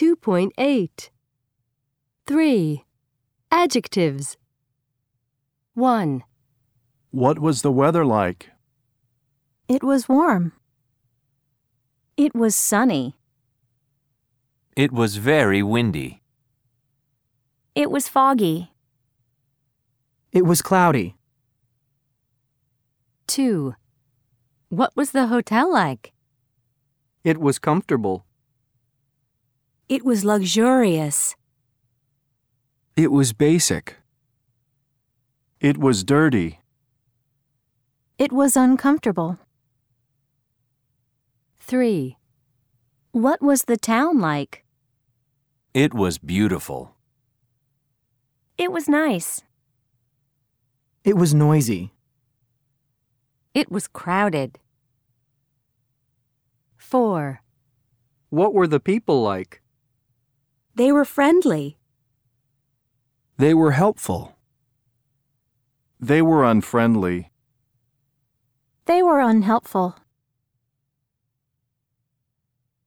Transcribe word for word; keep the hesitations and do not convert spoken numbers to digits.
two point eight. three. Adjectives. one. What was the weather like? It was warm. It was sunny. It was very windy. It was foggy. It was cloudy. two. What was the hotel like? It was comfortable. It was luxurious. It was basic. It was dirty. It was uncomfortable. three. What was the town like? It was beautiful. It was nice. It was noisy. It was crowded. four. What were the people like? They were friendly. They were helpful. They were unfriendly. They were unhelpful.